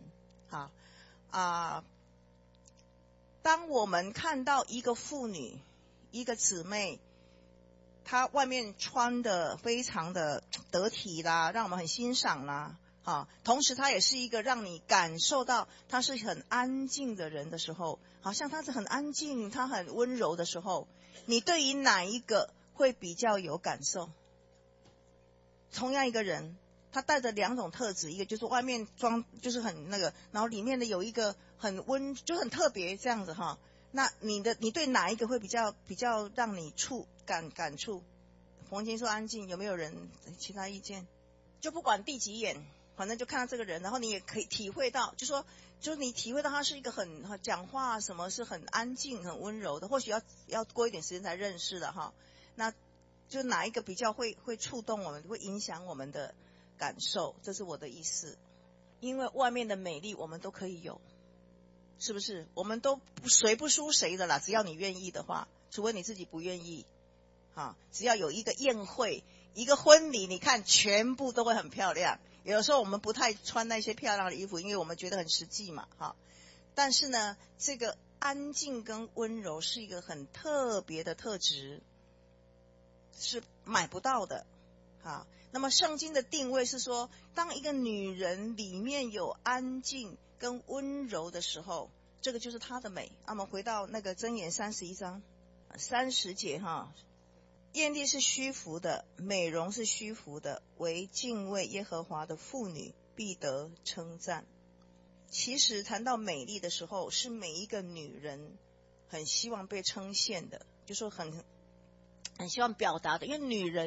当我们看到一个妇女，一个姊妹，她外面穿的非常的得体啦，让我们很欣赏啦同时她也是一个让你感受到她是很安静的人的时候，好像她是很安静，她很温柔的时候，你对于哪一个会比较有感受？同样一个人，他带着2种特质，一个就是外面装就是很那个，然后里面的有一个很就很特别这样子那你对哪一个会比较让你感触？冯金说安静，有没有人其他意见？就不管第几眼，反正就看到这个人，然后你也可以体会到，就是你体会到他是一个很讲话什么是很安静很温柔的，或许要过一点时间才认识的那就哪一个比较会触动我们，会影响我们的感受，这是我的意思。因为外面的美丽我们都可以有，是不是？我们都谁不输谁的啦，只要你愿意的话，除非你自己不愿意只要有一个宴会一个婚礼，你看全部都会很漂亮。有的时候我们不太穿那些漂亮的衣服，因为我们觉得很实际嘛但是呢，这个安静跟温柔是一个很特别的特质，是买不到的那么圣经的定位是说，当一个女人里面有安静跟温柔的时候，这个就是她的美。我们回到那个箴言31章30节艳丽是虚浮的，美容是虚浮的，唯敬畏耶和华的妇女必得称赞。其实谈到美丽的时候，是每一个女人很希望被称羡的，就说很希望表达的，因为女人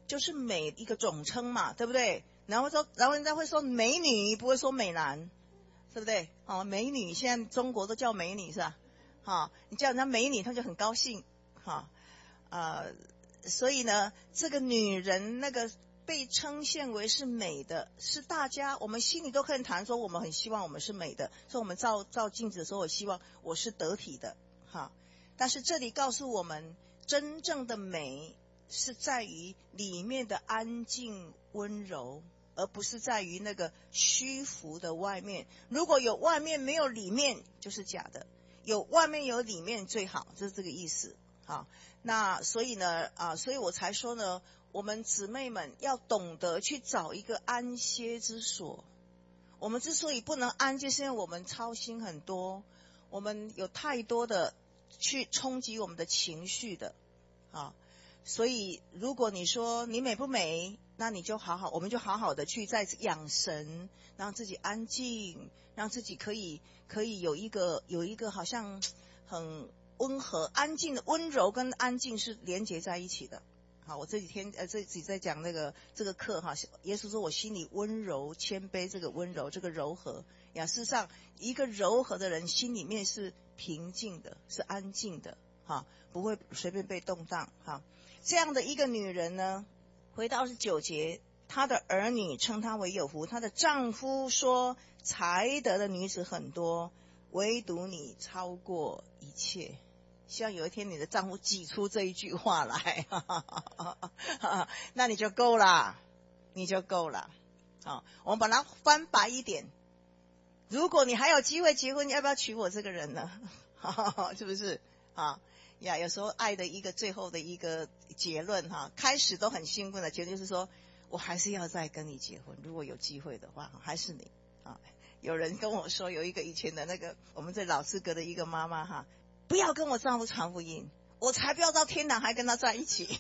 就是美一个总称嘛，对不对？然后人家会说美女，不会说美男，对不对？哦，美女现在中国都叫美女是吧？你叫人家美女，她就很高兴，所以呢，这个女人那个被称羡为是美的，是大家我们心里都可以谈说，我们很希望我们是美的，所以我们照镜子的时候，我希望我是得体的，但是这里告诉我们，真正的美是在于里面的安静温柔，而不是在于那个虚浮的外面。如果有外面没有里面，就是假的；有外面有里面最好，就是这个意思。那所以呢，所以我才说呢，我们姊妹们要懂得去找一个安歇之所。我们之所以不能安，就是因为我们操心很多，我们有太多的去冲击我们的情绪的，所以如果你说你美不美，那你就我们就好好的去在养神，让自己安静，让自己可以有一个好像很温和安静的温柔跟安静是连结在一起的。我这几天自己在讲这个课耶稣说我心里温柔谦卑，这个温柔这个柔和呀，事实上一个柔和的人心里面是平静的，是安静的，不会随便被动荡。这样的一个女人呢，回到29节，她的儿女称她为有福，她的丈夫说才德的女子很多，唯独你超过一切。希望有一天你的丈夫挤出这一句话来，那你就够了，你就够了。我们把它翻白一点，如果你还有机会结婚，你要不要娶我这个人呢？是不是有时候爱的一个最后的一个结论开始都很兴奋的结论就是说，我还是要再跟你结婚，如果有机会的话，还是你有人跟我说，有一个以前的那个我们这老师阁的一个妈妈不要跟我丈夫传福音，我才不要到天堂还跟他在一起。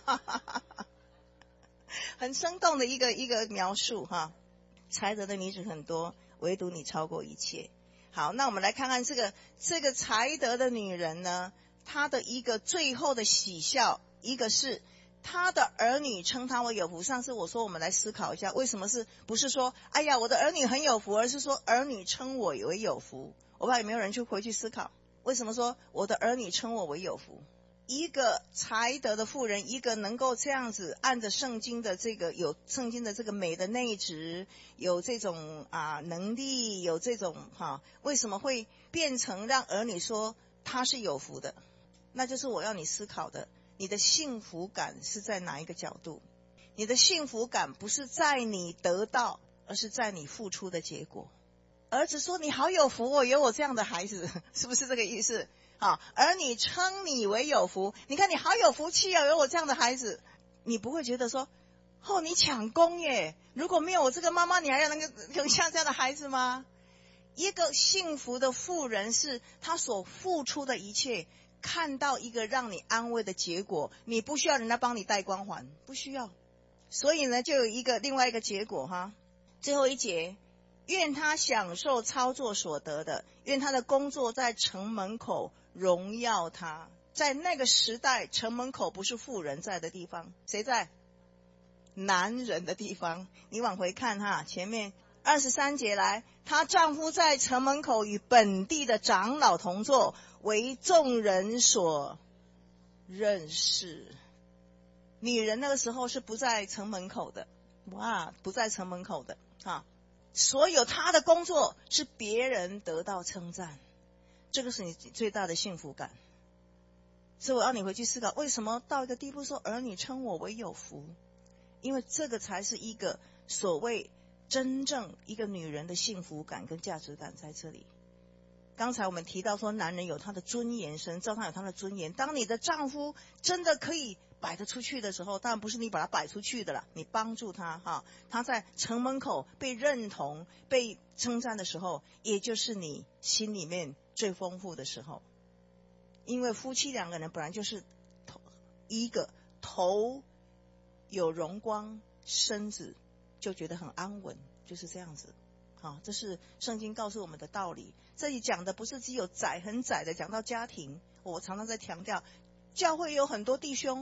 很生动的一个描述才德的女子很多，唯独你超过一切。好，那我们来看看这个才德的女人呢，她的一个最后的喜笑，一个是她的儿女称她为有福。上次我说我们来思考一下，为什么不是说哎呀我的儿女很有福，而是说儿女称我为有福。我不知道有没有人去回去思考，为什么说我的儿女称我为有福？一个才德的妇人，一个能够这样子按着圣经的这个有圣经的这个美的内质，有这种能力，有这种为什么会变成让儿女说他是有福的？那就是我要你思考的，你的幸福感是在哪一个角度？你的幸福感不是在你得到，而是在你付出的结果。儿子说你好有福哦，有我这样的孩子，是不是这个意思？儿女称你为有福，你看你好有福气哦，有我这样的孩子，你不会觉得说你抢功耶，如果没有我这个妈妈，你还要有像这样的孩子吗？一个幸福的妇人是她所付出的一切看到一个让你安慰的结果，你不需要人家帮你带光环，不需要。所以呢，就有另外一个结果最后一节，愿他享受操作所得的，愿他的工作在城门口荣耀他。在那个时代，城门口不是妇人在的地方，谁在？男人的地方。你往回看前面23节来，她丈夫在城门口与本地的长老同坐，为众人所认识。女人那个时候是不在城门口的，不在城门口的所有她的工作是别人得到称赞，这个是你最大的幸福感。所以我要你回去思考，为什么到一个地步说儿女称我为有福？因为这个才是一个所谓真正一个女人的幸福感跟价值感在这里。刚才我们提到说男人有他的尊严，神造他有他的尊严。当你的丈夫真的可以摆得出去的时候，当然不是你把他摆出去的啦，你帮助他他在城门口被认同被称赞的时候，也就是你心里面最丰富的时候。因为夫妻两个人本来就是一个头有荣光，身子就觉得很安稳，就是这样子这是圣经告诉我们的道理。这里讲的不是只有很窄的讲到家庭，我常常在强调教会有很多弟兄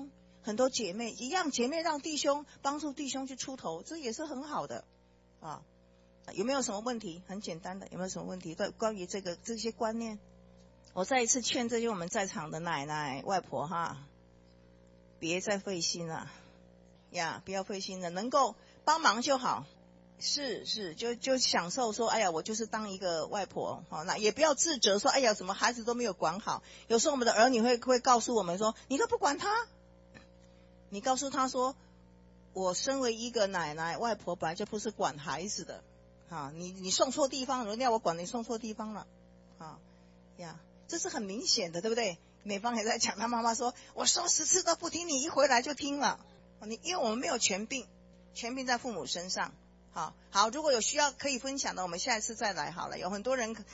很多姐妹一样，姐妹让弟兄帮助弟兄去出头，这也是很好的啊。有没有什么问题？很简单的，有没有什么问题？对，关于这些观念，我再一次劝这些我们在场的奶奶外婆哈，别再费心了呀，不要费心了，能够帮忙就好。是，就享受说，哎呀，我就是当一个外婆，好，那也不要自责说，哎呀，怎么孩子都没有管好。有时候我们的儿女会告诉我们说，你都不管他，你告诉他说，我身为一个奶奶外婆，本来就不是管孩子的，啊，你送错地方，人家我管你送错地方了，啊呀，这是很明显的，对不对？美芳也在讲，她妈妈说，我说10次都不听，你一回来就听了，因为我们没有权柄，权柄在父母身上。好，如果有需要可以分享的，我们下一次再来好了。有很多人